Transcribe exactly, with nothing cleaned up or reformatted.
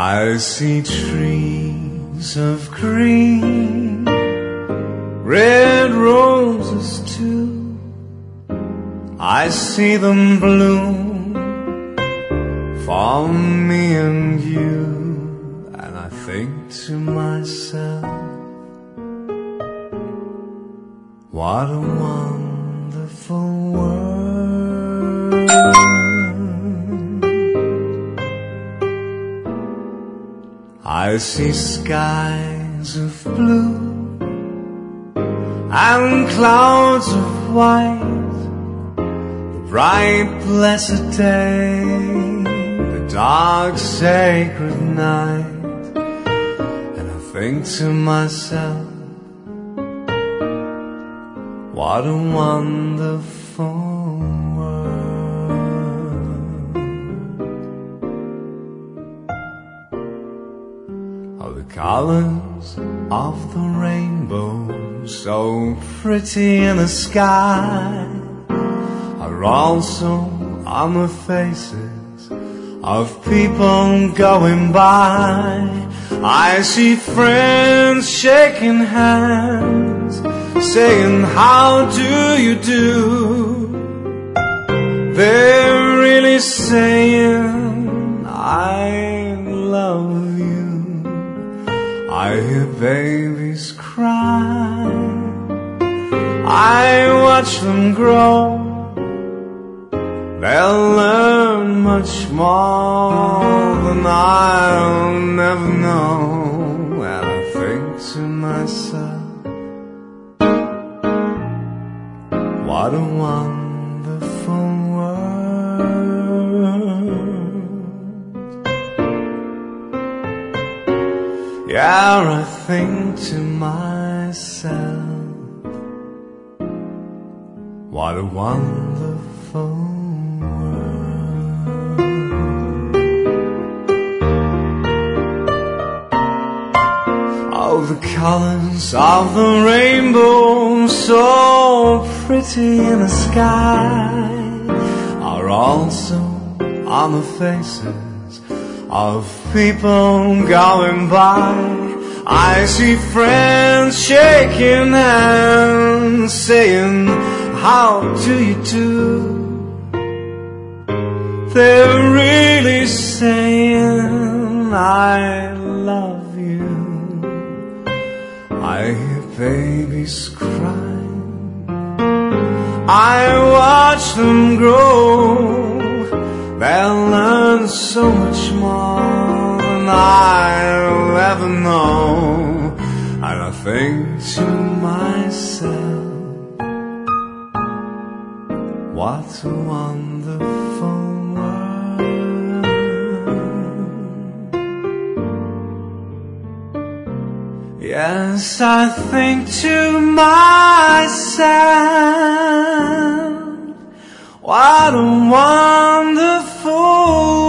I see trees of green, red roses too. I see them bloom for me and you. And I think to myself, what a wonderful world. I see skies of blue and clouds of white, the bright blessed day, the dark sacred night. And I think to myself, what a wonderful world. Oh, the colors of the rainbow, so pretty in the sky, are also on the faces of people going by. I see friends shaking hands, saying, how do you do? They're really saying, I love you. I hear babies cry, I watch them grow. They'll learn much more than I'll never know. And I think to myself, what a wonderful world. Yeah, I think to myself, what a wonderful world. Oh, the colors of the rainbow, so pretty in the sky, are also on the faces of people going by. I see friends shaking hands, saying, how do you do? They're really saying, I love you. I hear babies cry, I watch them grow. They'll learn so much more than I'll ever know. And I think to myself, what a wonderful world. Yes, I think to myself, what a wonderful